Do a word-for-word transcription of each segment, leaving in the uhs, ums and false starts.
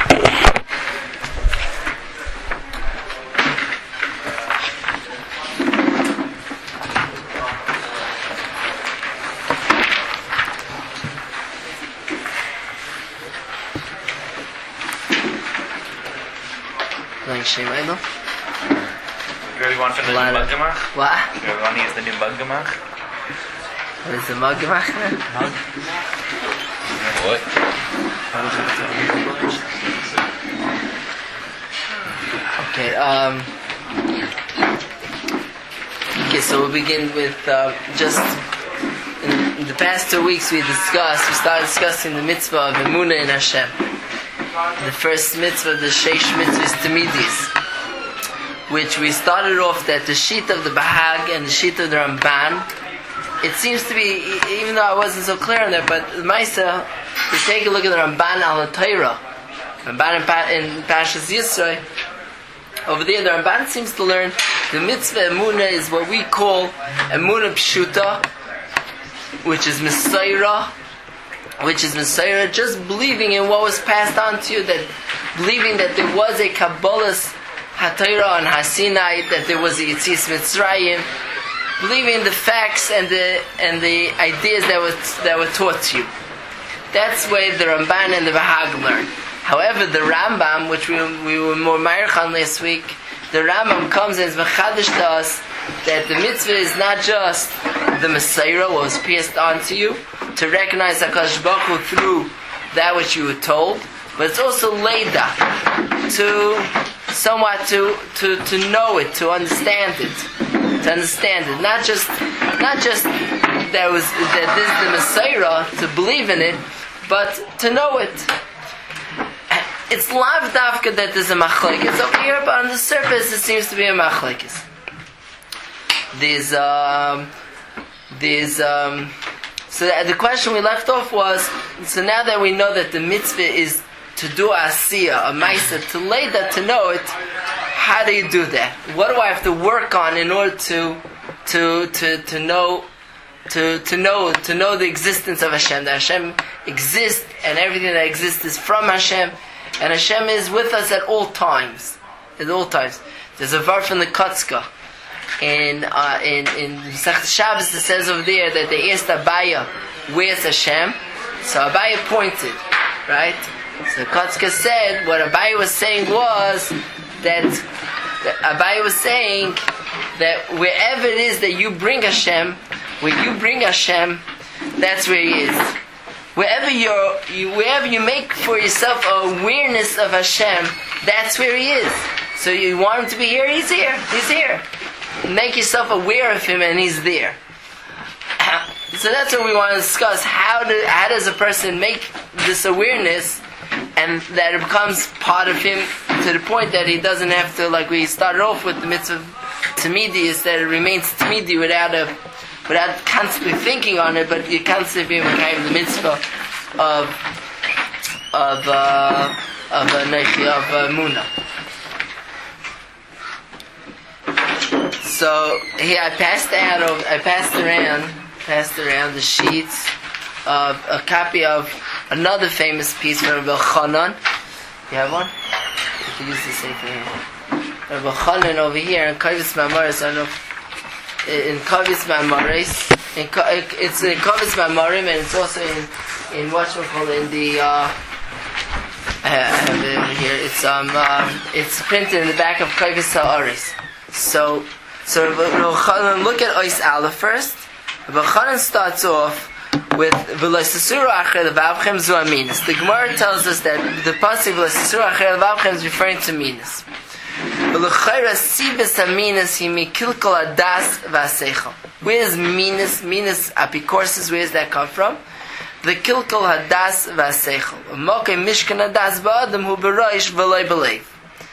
Shemaido. You already want for the new mug gemach? What? You already want to use the new mug gemach? What is the mug gemach? Mug? What? Okay, um... Okay, so we'll begin with, uh, just... In, in the past two weeks we discussed, we started discussing the mitzvah of Emunah in Hashem. The first mitzvah, the Sheish mitzvahs Tamidis, which we started off that the sheet of the Bahag and the sheet of the Ramban, it seems to be, even though I wasn't so clear on that, but the Maisa, we take a look at the Ramban al Torah, Ramban in Parshas Yisro, over there the Ramban seems to learn the mitzvah Emunah is what we call Emunah Pshuta, which is Messiah, which is Messiah, just believing in what was passed on to you, that believing that there was a Kabbalah's HaTorah on HaSinai, that there was a Yitzis Mitzrayim, believing in the facts and the and the ideas that were that were taught to you. That's where the Ramban and the Bahag learn. However, the Rambam, which we we were more Meirchan last week, the Rambam comes and is mechadish to us that the mitzvah is not just the Messiah, what was passed on to you, to recognize HaKadosh Baruch Hu through that which you were told, but it's also Leida, to somewhat to, to, to know it, to understand it, to understand it. Not just not just that was that this is the Messiah, to believe in it, but to know it. It's lav davka that there's a machlekes over here, but on the surface it seems to be a machlekes. There's um, there's um, so the, the question we left off was, so now that we know that the mitzvah is to do asiyah, a ma'isa, to lay that, to know it, how do you do that? What do I have to work on in order to to to to know to to know to know the existence of Hashem? That Hashem exists, and everything that exists is from Hashem, and Hashem is with us at all times. At all times. There's a verse from the Kotzka. In uh, in in Masechet Shabbos it says over there that they asked Abaya, "Where's Hashem?" So Abaya pointed, right? So Kotzka said what Abaya was saying was that, that Abaya was saying that wherever it is that you bring Hashem, where you bring Hashem, that's where He is. Wherever you're, you, wherever you make for yourself an awareness of Hashem, that's where He is. So you want Him to be here, He's here. He's here. Make yourself aware of Him, and He's there. So that's what we want to discuss. How do how does a person make this awareness, and that it becomes part of him to the point that he doesn't have to, like we started off with the mitzvah tamidi, is that it remains tamidi without a without constantly thinking on it, but you constantly being kind of the mitzvah of of uh, of a neichi of uh, Munah. So here I passed out of I passed around passed around the sheets of a copy of another famous piece from Rabbi Chanan. You have one? You can use the same thing here. Rabbi Chanan over here in Kavis Mamaris. I don't know if, in Kavis Mamaris. In, it's in Kavis Mamarim, and it's also in in what's called in the. Uh, I have it over here. It's um, um it's printed in the back of Kavis Ha'aris. So. So Rabbi Chanan, look at Ois Aleph first. Rabbi Chanan starts off with V'lo acher levavchem zu aminus. The Gemara tells us that the pasuk V'lo acher levavchem is referring to minus. V'lechayra sibes aminus hi mikilkol adas v'aseichel. Where's minus? Minus apicorsis. Where does that come from? The kilkol hadas v'aseichel. Mokei mishkan hadas ba'adam hu b'roish v'loi b'leiv.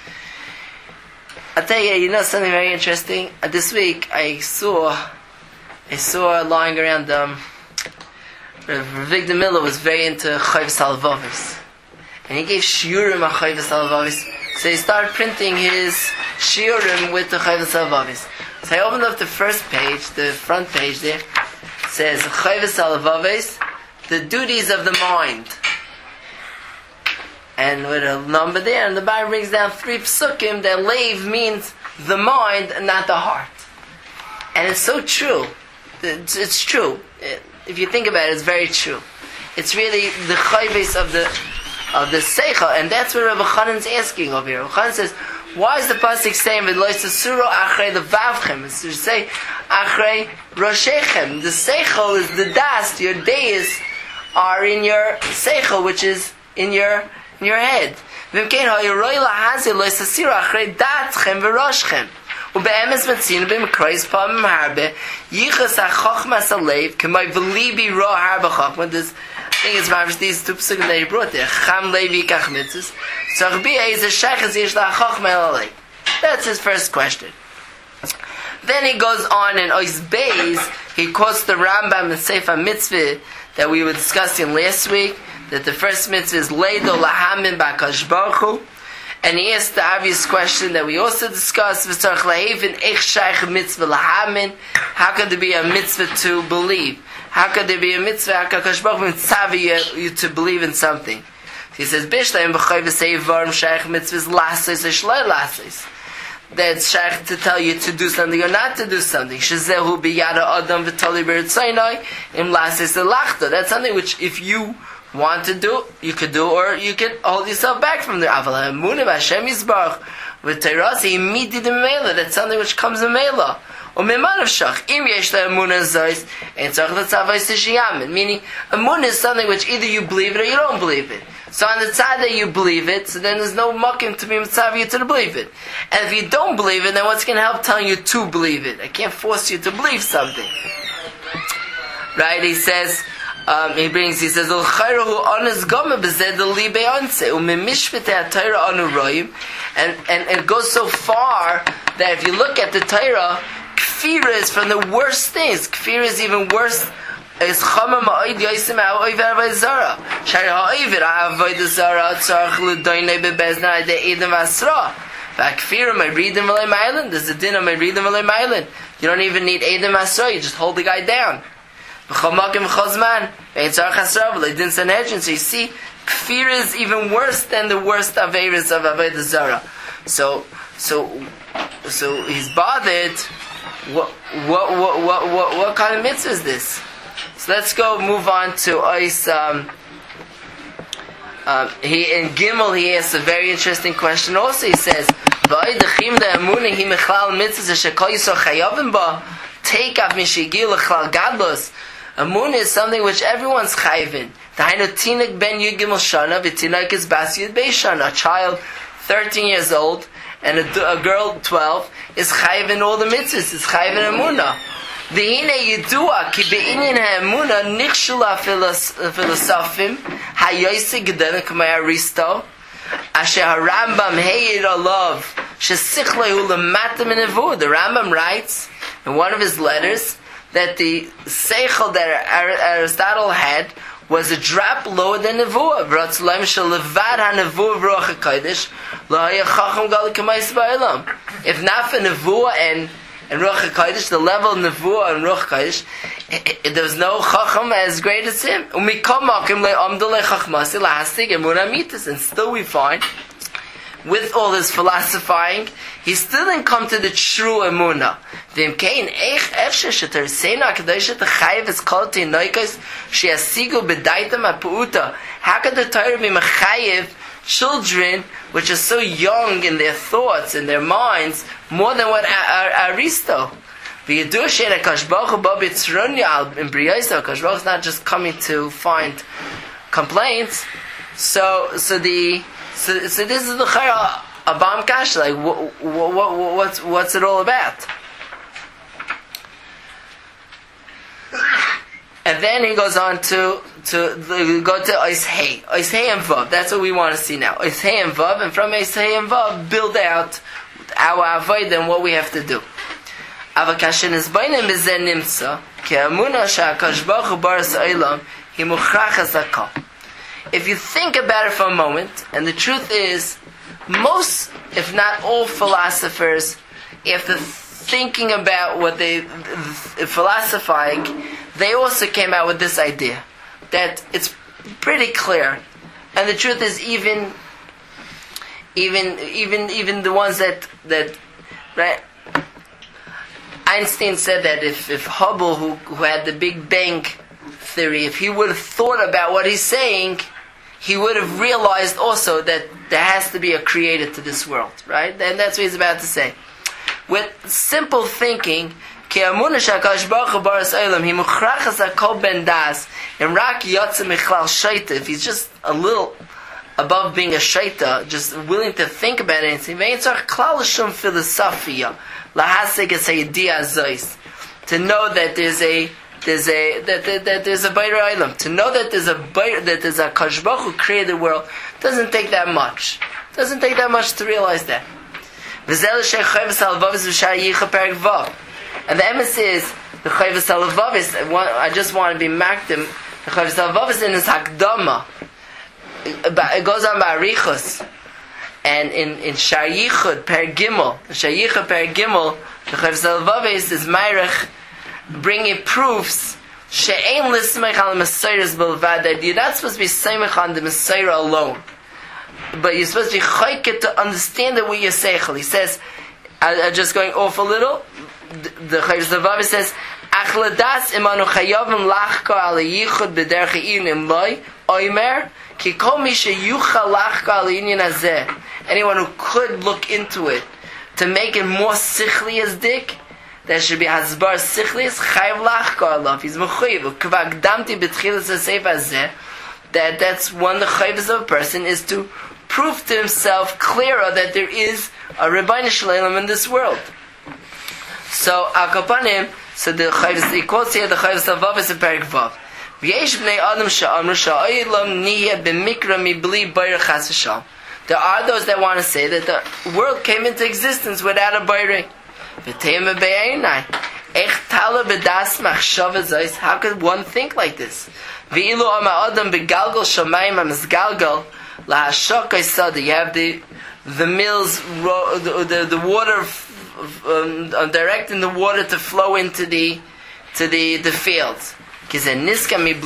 I'll tell you, you know something very interesting? Uh, this week I saw, I saw lying around, um, Victor Miller was very into Chayvus Halvavis. And he gave shiurim on Chayvus Halvavis. So he started printing his shiurim with the Chayvus Halvavis. So I opened up the first page, the front page there. It says, Chayvus Halvavis, the duties of the mind. and with a number there, and the Bible brings down three psukim that Lev means the mind and not the heart. And it's so true. It's, it's true. It, if you think about it, it's very true. It's really the chayves of the of the seicha, and that's what Rabbi Chanan's asking over here. Rabbi Chanan says, why is the pasuk saying v'lo yisasuro achrei levavchem? It's to say achrei roshechem. The seichel is the das. Your days are in your seichel, which is in your in your head. V'imkein ha'yoroi lahazi lo yisasiro achrei datchem v'roshchem. ובאמס מצינו במקרויס פעמים הרבה yichas ha-chochmas alev k'may v'libi ro harba chochma. This I think it's marvelous, these two psukim that he brought there. Cham levi kach mitzvahs tzarich bia is a shechaz yish la-chochma alev. That's his first question. Then he goes on in Ois Beis, he quotes the Rambam in Sefer Mitzvah that we were discussing last week, that the first mitzvah is leido lahamin b'akadosh baruch hu. And he asked the obvious question that we also discussed, how could there be a mitzvah to believe? How could there be a mitzvah how could Kadosh Baruch Hu mitzvah you, you to believe in something? He says, that's shaykh to tell you to do something or not to do something. That's something which if you want to do, you could do, or you could hold yourself back from there. That's something which comes in Mela. Meaning, Amun is something which either you believe it or you don't believe it. So on the side that you believe it, so then there's no muckim to be mitzvah you to believe it. And if you don't believe it, then what's going to help telling you to believe it? I can't force you to believe something. Right? He says, Um, he brings, he says, and, and it goes so far that if you look at the Torah, kfira is from the worst things. Kfira is even worse. Is chama ma'od yosim ha'oiv ha'avodah zara. Shari ha'oiv ha'avodah zara tzarich l'doinei bebezna de edom asra. V'akfira ma'ridim v'lei ma'ilin. There's a din of ma'ridim v'lei ma'ilin. You don't even need edom asra. You just hold the guy down. So you see, kfir is even worse than the worst averis of avodah zara. So, so, so he's bothered. What, what, what, what, what, what kind of mitzvah is this? So let's go move on to Ois. Um, um, he in Gimel he asks a very interesting question. Also, he says, "Take off mishigil l'chlal gadlos." Amun is something which everyone's chayvin. Dahainu tinik ben yud gimel shana v'tinik is bas yud beis shana. A child thirteen years old and a, a girl twelve is chayvin all the mitzvahs. Is chayvin amuna. V'hine yidua ki be'inyan ha'amuna nichshula filosofim hayoyse gedenik ma'aristo asher harambam heyir alav shesichlehu l'matam nevu. The Rambam writes in one of his letters that the seichel that Aristotle had was a drop lower than nevuah. V'ratzulaim shelevad ha-nevuah v'ruach ha-kodesh l'haya chacham gali k'mais ba'olam. If not for nevuah and and ruach ha-kodesh, the level of nevuah and ruach ha-kodesh, there was no chacham as great as him. U'mikom makim le'amdu le'chachmasi lahastig emunah mitas. And still we find, with all his philosophizing, he still didn't come to the true emunah. V'imkein eich efshe shetersena kadosha techayev es kol tinoikos sheasigu b'daitam ha'pu'uta. How could the Torah be mechayev children which are so young in their thoughts, in their minds, more than what Aristo? V'yidu she'en HaKadosh Baruch Hu bo b'tzrunya in Briyoso. HaKadosh Baruch Hu is not just coming to find complaints. So, so the so, so this is the chayra a bam kasha. Like, what, what, what, what's what's it all about? And then he goes on to to the, go to Ois Hey, Ois Hey and Vav. That's what we want to see now. Ois Hey and Vav, and from Ois Hey and Vav, build out our avoid and what we have to do. Avakashin is bainim bezen nimsa ki amuna sha'akadosh baruch hu baras ha'olam hi muchrachas hakol. If you think about it for a moment, and the truth is, most, if not all philosophers, after thinking about what they philosophizing, they also came out with this idea that it's pretty clear, and the truth is, even even even even the ones that that right. Einstein said that if if Hubble, who who had the Big Bang theory, if he would have thought about what he's saying, he would have realized also that there has to be a creator to this world, right? And that's what he's about to say. With simple thinking, if he's just a little above being a shaita, just willing to think about anything, to know that there's a there's a that, that, that there's a Bayra Ilam, to know that there's a Bayra, that there's a Kadosh Baruch who created the world, doesn't take that much. Doesn't take that much to realize that. And the emes is the Chayvus Halavavis. I just want to be makdim. The Chayvus Halavavis in his Hakdama, it goes on by Arichos, and in in Shar Yichud Per Gimel, Shar Yichud Per Gimel, the Chayvus Halavavis is Meirach, bringing proofs. She'ein lismech al Messiahs belvad. That you're not supposed to be seimech on the Messiah alone, but you're supposed to be chayket to understand it with your seichel. He says, I, I'm just going off a little. The Chayvus Halavavis says, Achladas imanu chayavim lachka al yichud b'derech inim loy oimer ki kol mi sheyucha lachka al inyan hazeh. Anyone who could look into it to make it more sichli as dik, there should be hasbar sichli as chayv lachka alav. He's mechuyev kvagdamti b'tchilas haseif hazeh. That that's one the chayvus of a person is to prove to himself clearer that there is a Rebbeinu Shalom in this world. So Akapanim, so the Chayvus, he quotes here the Chayvus Halavavis in Perek Vav. V'yesh b'nei Adam she'amru she'olam niyeh b'mikra mibli bayra chas v'sham. There are those that want to say that the world came into existence without a bayra. V'teim be'einai. Ech tala b'das machshava zayis. How could one think like this? V'ilu ama adam b'galgal shamayim amizgalgal la'ashokay sada. You have the the mills, the the, the water. Um, uh, directing the water to flow into the to the the fields. If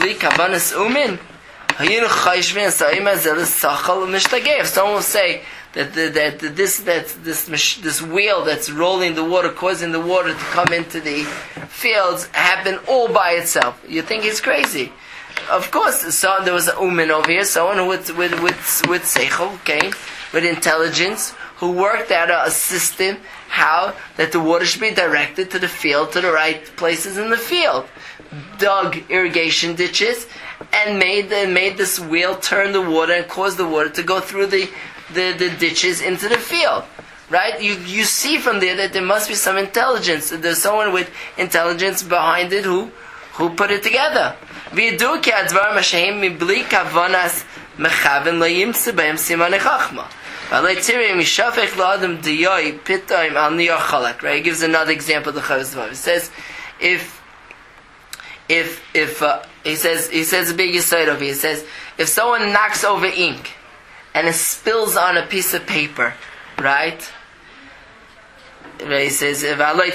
someone will say that the, that the, this that this this wheel that's rolling the water, causing the water to come into the fields, happened all by itself, you think he's crazy. Of course, so there was a umin over here, someone with with with with seichel, okay, with intelligence, who worked out a, a system how that the water should be directed to the field, to the right places in the field. Dug irrigation ditches and made the, made this wheel turn the water and cause the water to go through the, the, the ditches into the field. Right? You you see from there that there must be some intelligence. There's someone with intelligence behind it who who put it together. Right? He gives another example of the Chayvus Halavavis. He says, if if if uh, he says he says a big aside over here. He says if someone knocks over ink and it spills on a piece of paper, right? He says suddenly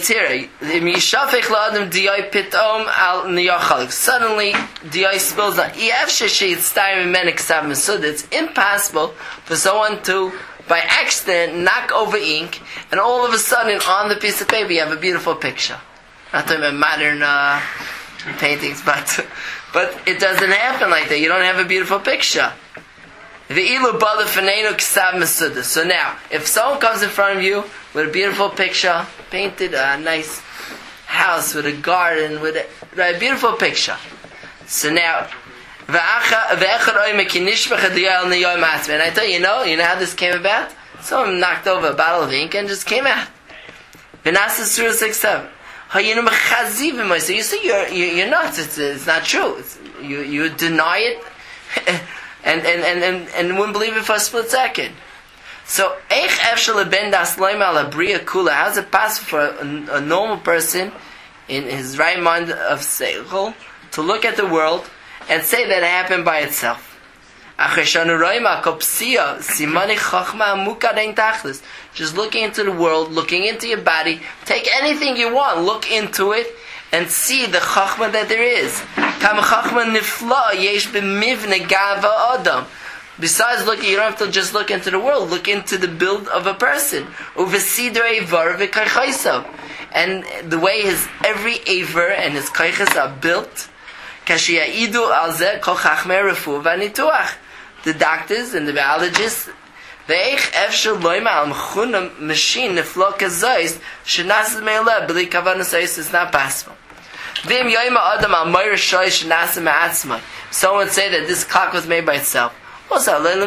diyai spills on. It's impossible for someone to by accident knock over ink and all of a sudden on the piece of paper you have a beautiful picture. Not talking about modern uh, paintings, but but it doesn't happen like that. You don't have a beautiful picture. So now, if someone comes in front of you with a beautiful picture, painted a nice house with a garden, with a, right, a beautiful picture. So now, and I tell you, you know, you know how this came about? Someone knocked over a bottle of ink and just came out. Surah six seven. You say you're, you're nuts. It's, it's not true. It's, you, you deny it. And and, and, and and wouldn't believe it for a split second. So, how's it possible for a, a normal person in his right mind of seichel to look at the world and say that it happened by itself? Just looking into the world, looking into your body, take anything you want, look into it, and see the chachma that there is. Besides looking, you don't have to just look into the world. Look into the build of a person. And the way his every aver and his kaiches are built. The doctors and the biologists, it's not possible. Someone would say that this clock was made by itself. Fine.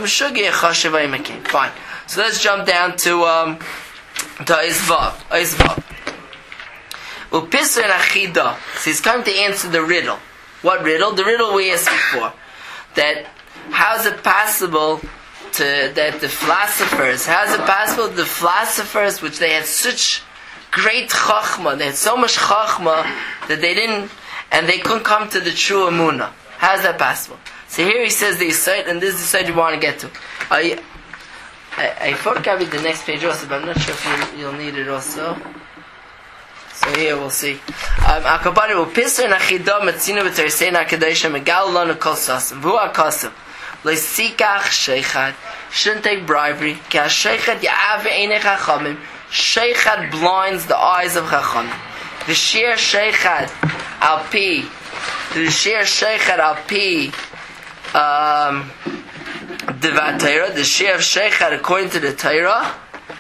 So let's jump down to um to Isvav. Isvav. Upisr Achida. So he's coming to answer the riddle. What riddle? The riddle we asked before. That how is it possible to that the philosophers, how is it possible the philosophers, which they had such great chachma, they had so much chachma that they didn't, and they couldn't come to the true emunah. How is that possible? So here he says the Yisayt, and this is the Yisayt you want to get to. I I, I photocopied the next page also, but I'm not sure if you, you'll need it also. So here we'll see. Akabari will pisser nachida matzina v'tersena kadesha megal lanu kol sasam v'hu akasam lesikach sheichad. Shouldn't take bribery. Ki ha-sheichad ya'av einei chachamim. Sheichad blinds the eyes of chachamim. V'shir sheichad al pi. V'shir sheichad al pi. Um, Devat Torah. The shir of sheichad according to the Torah.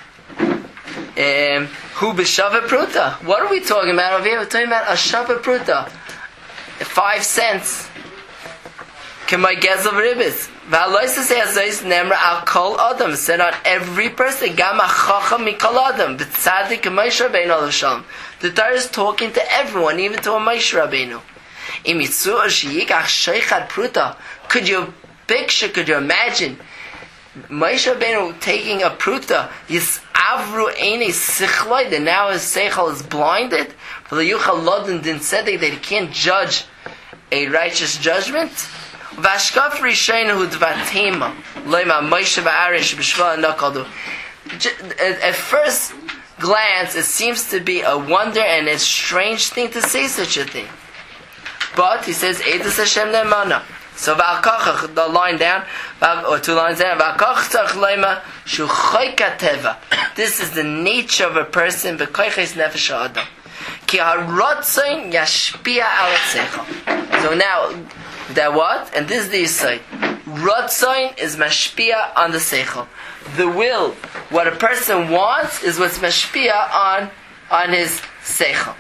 Um. Who b'shava pruta? What are we talking about over here? We're talking about a shava pruta. Five cents. K'may gezel v'ribis. V'alois hazayis nemra al kol adam. Said on every person. Gam ha'chacham mikol adam. B'tzadik k'may Rabbeinu l'shalom. The Torah is talking to everyone, even to a Moshe Rabbeinu. Imitzu sheyikach sheichad pruta. Could you picture, could you imagine Moshe Rabbeinu taking a pruta, Yisavru Eini Sichloi, and now his seichel is blinded? V'layuchal Lodin Din Tzedek, that he can't judge a righteous judgment? V'ashkaf Rishainu Dvatema, Loima Moshe V'arish B'shva Nakadu. At first glance, it seems to be a wonder and a strange thing to say such a thing. But he says, Eidos Hashem Ne'emana. So v'alkach, the line down, or two lines down, v'alkach tzarch loima shu choyka teva. This is the nature of a person, v'koyches nefesh ha'adam. Ki ha'rotzoin yashpia al tzeichel. So now, that what? And this is the Yisai. Rotzoin is mashpia on the seichel. The will, what a person wants, is what's mashpia on, on his seichel.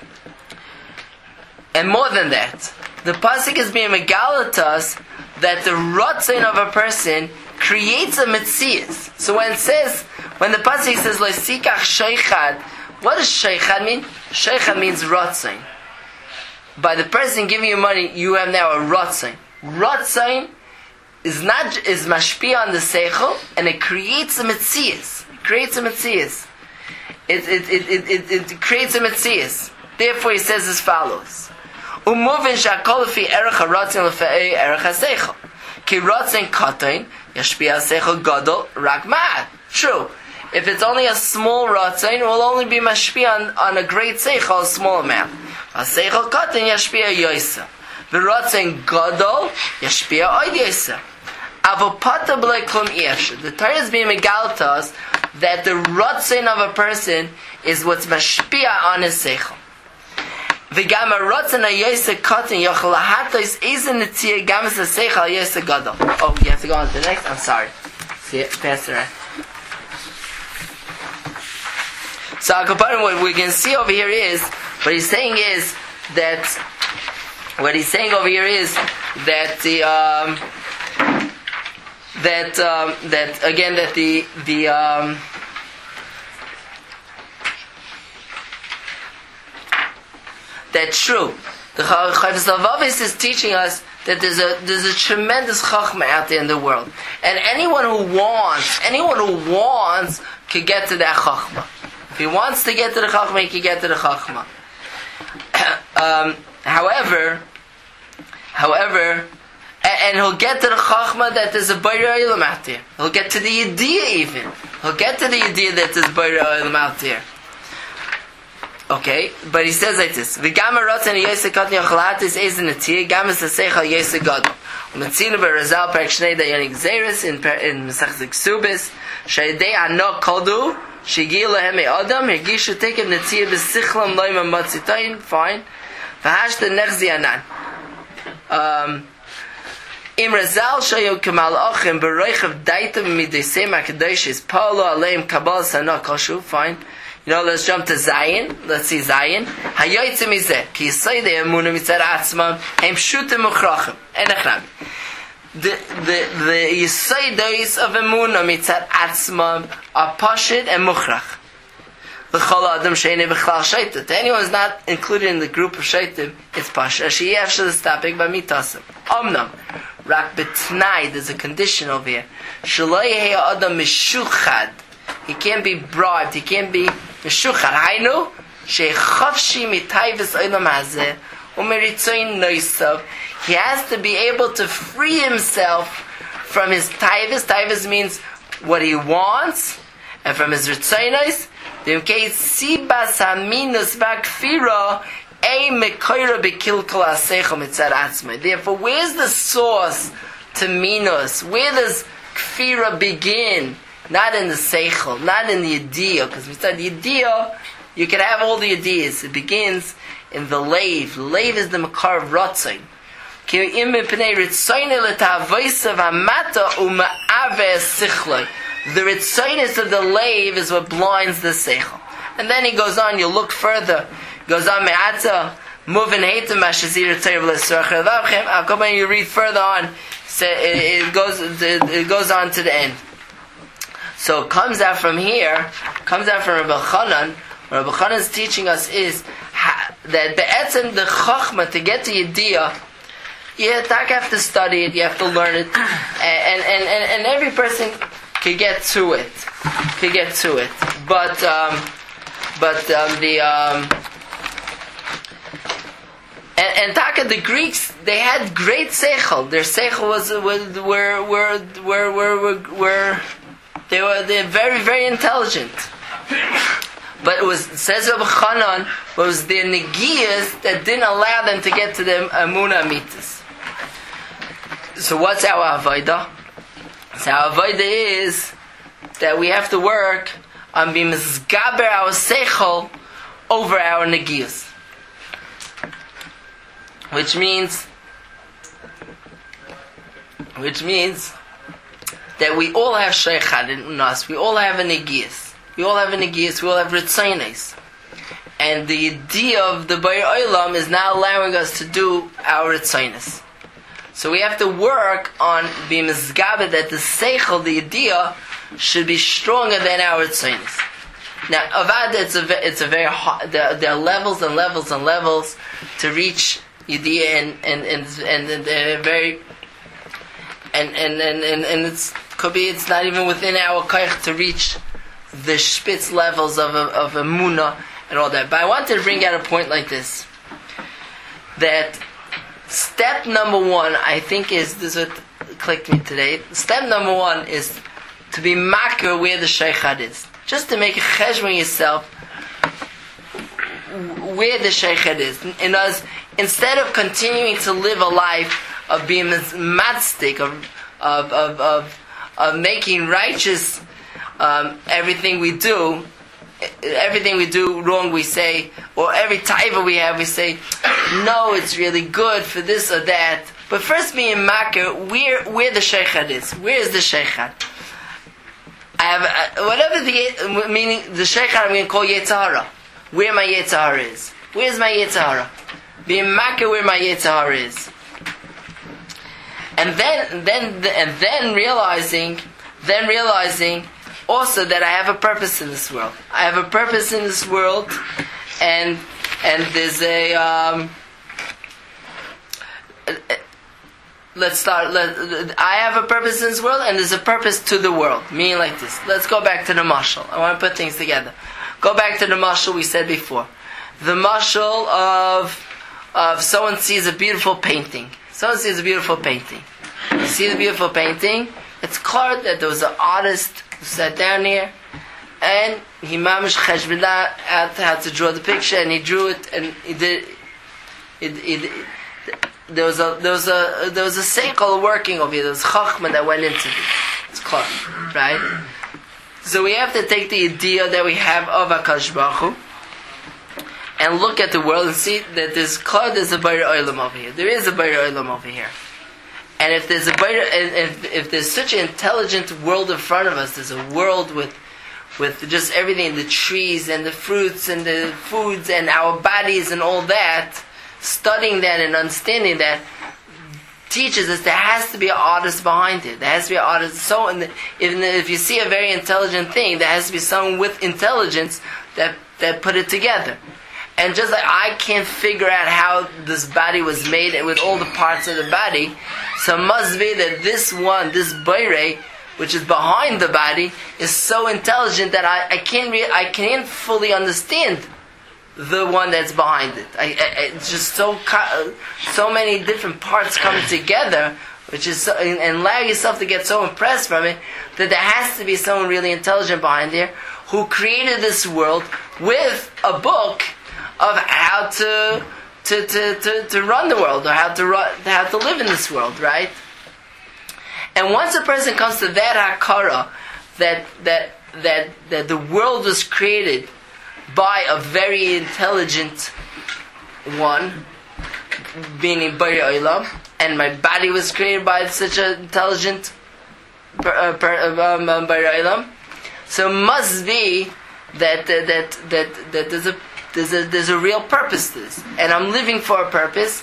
And more than that, the pasuk is being megaleh to us that the rotzain of a person creates a metzias. So when it says, when the pasuk says leisikach sheichad, what does sheichad mean? Sheichad means rotzain. By the person giving you money, you have now a rotzain. Rotzain is not is mashpia on the seichel, and it creates a metzias. It creates a metzias. It it it it it, it creates a metzias. Therefore, he says as follows. Umuvin shakol fi erech haratzin lefei erech haseichel. Ki ratzin katoin yashpia haseichel gadol rak ma'at. True. If it's only a small ratzin, it will only be mashpia on, on a great seichel, a small amount. Haseichel katoin yashpia yoisa. V'ratzin gadol yashpia oid yoisa. Avopata b'lei klum yefshu. The Torah is being megal to us that the ratzin of a person is what's mashpia on his seichel. V'gam ha'rotzen ha'yoseh katan yochel ha'hatos ezen netzia gam es ha'seichel ha'yoseh gadol. Oh, you have to go on to the next? I'm sorry. See it? Pass it right. So, what we can see over here is, what he's saying is that, what he's saying over here is that the, um, that, um, that, again, that the, the, um, that's true. The Chovos HaLevavos is teaching us that there's a there's a tremendous chachma out there in the world, and anyone who wants, anyone who wants, can get to that chachma. If he wants to get to the chachma, he can get to the chachma. um, however, however, and, and he'll get to the chachma that there's a Borei Olam out there. He'll get to the idea even. He'll get to the idea that there's Borei Olam out there. Okay, but he says like this: Metzina beRazal Perek Shnei Dayanim Gzeres in in Masechtas Ksubis Sheidei Anok Kodu Shigi Lahem Adam Hergishu Tekev Netzia B'Sichlam Loim Matzitayin. Fine. V'Hashta Nechzi Anan. Um. Im Razal Shayu Kamal Achim Bereichav Daitam Midesem Akadoshis Paulo Aleim Kabal Sana Koshu. Fine. You know, let's jump to Zion. Let's see Zion. Hayoytzim Mizeh Ki Yisayde Emunah Mitzad Atzmam Hem Shutim Uchrachim. Enachram. The the the Yisaydos of Emunah Mitzad Atzmam are Pashid and Mukhrach. L'chol Adam Sheini B'chlal Shaitim. To anyone who's not included in the group of Shaitim, it's Pashid. She actually is stopping by Mitasim. Omnam. Rak B'tnai. There's a condition over here. Shaloi Hei Adam Mishuchad. He can't be bribed. He can't be Mishuchad. Hainu Shechavshi Mitayvis Olam Hazeh Umeritzoin Noisav. He has to be able to free himself from his Tayvis. Tayvis means what he wants, and from his Ritzoinos. Therefore, where's the source to Minos? Where does Kfira begin? Not in the Seichel, not in the idea, because we said the idea, you can have all the ideas. It begins in the Leiv. The Leiv is the Makar of Rotzain. The Ritzoinus of the Leiv is what blinds the Seichel. And then he goes on, you look further, goes on, Me'ata, moving Heitem, Ashazir, Tzayiv, L'Sorcha, L'Avchem, I'll come and you read further on, so it, it, goes, it goes on to the end. So it comes out from here, comes out from Rabbi Chanan. What Rabbi Chanan is teaching us is ha, that be'etzem the Chachma, to get to Yediyah, you have to study it, you have to learn it, and, and, and, and every person can get to it, can get to it. But, um, but um, the, um, and, and Taka, the Greeks, they had great seichel. Their seichel was, was were, were, were, were, were, were, they were, they're very, very intelligent. But it was, says Rabbi Chanan, was their negiyas that didn't allow them to get to the Amunah Amitis. So what's our avodah? So our avodah is that we have to work on being mizgaber our seichel over our negiyas, which means, which means that we all have sheichad in us. We all have a negiyas. We all have a negiyas. We all have ritzonos. And the idea of the Bayer Olam is now allowing us to do our ritzonos. So we have to work on being mizgaber that the seichel, the idea, should be stronger than our ritzonos. Now, avad, it's a it's a very hard, there, there are levels and levels and levels to reach idea, and and and and, and they're very and and and and, and it's could be it's not even within our koich to reach the spitz levels of of emunah and all that. But I wanted to bring out a point like this, that step number one, I think, is this is what clicked me today. Step number one is to be makir where the sheikhad is, just to make a cheshbon yourself where the sheikhad is. In us, instead of continuing to live a life of being matzdik, of of of of, of making righteous um, everything we do. Everything we do wrong, we say, or every taiva we have, we say, no, it's really good for this or that. But first, being makir, where where the sheikhad is, where is the sheikhad? I have uh, whatever the meaning the sheikhad I'm going to call Yetzirah. Where my Yetzirah is, where's my Yetzirah? Being makir where my Yetzirah is, and then then and then realizing, then realizing. Also, that I have a purpose in this world. I have a purpose in this world, and and there's a. Um, let's start. Let, I have a purpose in this world, and there's a purpose to the world. Meaning like this. Let's go back to the mashal. I want to put things together. Go back to the mashal we said before. The mashal of of someone sees a beautiful painting. Someone sees a beautiful painting. You see the beautiful painting. It's clear that there was an artist who sat down here, and he mamish cheshbona had to draw the picture, and he drew it, and he did. It, it, it, there was a there was a there was a seichel working over here. There was chachma that went into it. It's klar, right? So we have to take the idea that we have of HaKadosh Baruch Hu and look at the world and see that there's klar, there's a Bayra Olam over here. There is a Bayra Olam over here. And if there's a Bayra, if if there's such an intelligent world in front of us, there's a world with with just everything, the trees and the fruits and the foods and our bodies and all that, studying that and understanding that teaches us there has to be an artist behind it. There has to be an artist. So in the, even if you see a very intelligent thing, there has to be someone with intelligence that, that put it together. And just like I can't figure out how this body was made with all the parts of the body, so it must be that this one, this Bayre, which is behind the body, is so intelligent that I, I can't re- I can't fully understand the one that's behind it. I, I, it's just so so many different parts coming together, which is so, and, and allow yourself to get so impressed from it that there has to be someone really intelligent behind there who created this world with a book of how to to to to, to run the world, or how to run, how to live in this world, right? And once a person comes to that hakara, that that that that the world was created by a very intelligent one, meaning Bari Olam, and my body was created by such an intelligent uh, um, um, Bari Olam, so it must be that that that that, that there's a there's a there's a real purpose to this, and I'm living for a purpose.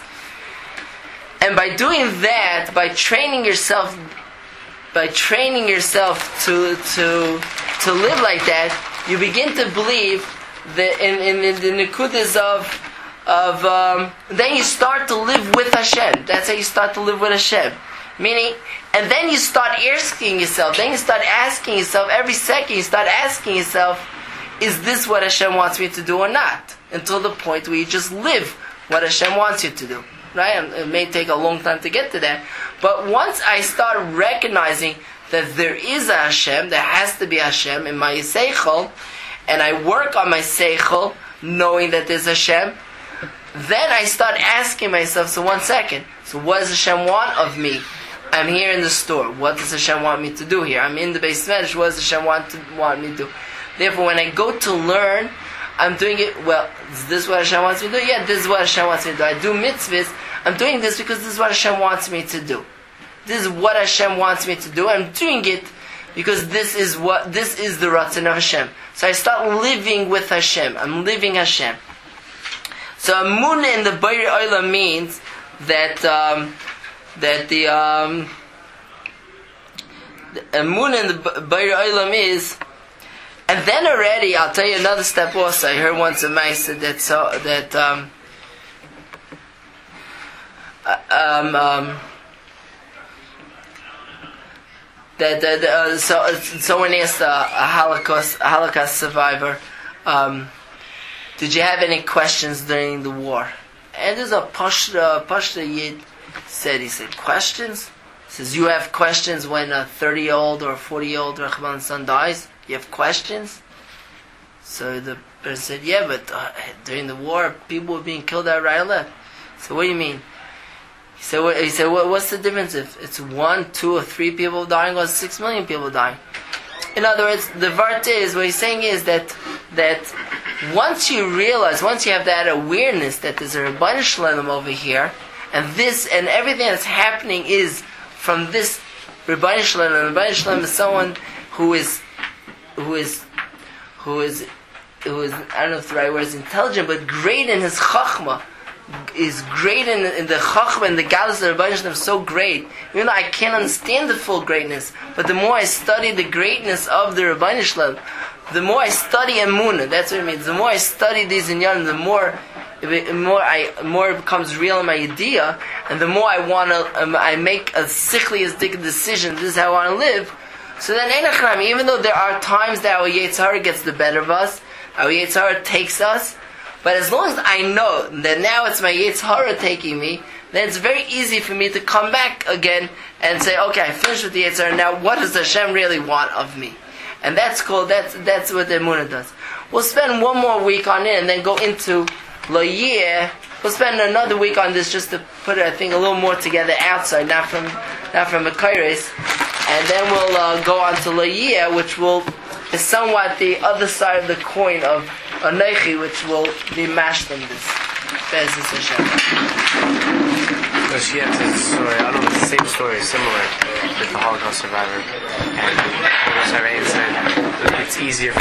And by doing that, by training yourself, by training yourself to to to live like that, you begin to believe that in in, in the nekudas of of um, then you start to live with Hashem. That's how you start to live with Hashem. Meaning, and then you start asking yourself. Then you start asking yourself every second. You start asking yourself, is this what Hashem wants me to do or not? Until the point where you just live what Hashem wants you to do. Right? And it may take a long time to get to that. But once I start recognizing that there is a Hashem, there has to be a Hashem in my seichel, and I work on my seichel, knowing that there's Hashem, then I start asking myself, so one second, so what does Hashem want of me? I'm here in the store. What does Hashem want me to do here? I'm in the base medrash. What does Hashem want to want me to do? Therefore, when I go to learn, I'm doing it, well, is this what Hashem wants me to do? Yeah, this is what Hashem wants me to do. I do mitzvahs. I'm doing this because this is what Hashem wants me to do. This is what Hashem wants me to do. I'm doing it because this is what, this is the Ratzon of Hashem. So I start living with Hashem. I'm living Hashem. So Amunah in the Bari Olam means that, um, that the, um, the Amunah in the Bari Olam is, and then already, I'll tell you another step also. I heard once a Maisa that so that um, um, um, that, that uh, so someone asked a, a Holocaust a Holocaust survivor, um, did you have any questions during the war? And there's a Pashta Pashta Yid said he said questions. He says, you have questions when a thirty year old or a forty year old Rahman son dies. You have questions? So the person said, yeah, but uh, during the war, people were being killed out right and left. So what do you mean? He said, what, he said, what, what's the difference if it's one, two, or three people dying, or six million people dying? In other words, the vart is, what he's saying is that that once you realize, once you have that awareness that there's a Rebbeinu Shalom over here, and this, and everything that's happening is from this Rebbeinu Shalom, and Rebbeinu Shalom is someone who is who is, who is, who is, I don't know if the right word is intelligent, but great in his chachma, is great in, in the chachma and the galus of the Rebbeinu Shalom, so great. Even though I can't understand the full greatness, but the more I study the greatness of the Rebbeinu Shalom, the more I study Emunah, that's what it means. The more I study these inyanim, the more, the more I, more it becomes real in my idea, and the more I want to, um, I make a sichliistic decision. This is how I want to live. So then, even though there are times that our Yetzer Hara gets the better of us, our Yetzer Hara takes us, but as long as I know that now it's my Yetzer Hara taking me, then it's very easy for me to come back again and say, okay, I finished with the Yetzer Hara, now what does Hashem really want of me? And that's called, that's that's what the Emunah does. We'll spend one more week on it and then go into Lo Yeh, we'll spend another week on this just to put it, I think, a little more together outside, not from not from the Kairos. And then we'll uh, go on to Lo Yeh, which will is somewhat the other side of the coin of Anochi, which will be mashed on this. Bezos Hashem. So she had this story, I don't know if it's the same story, similar with the Holocaust survivor. And Holocaust survivor said it's easier for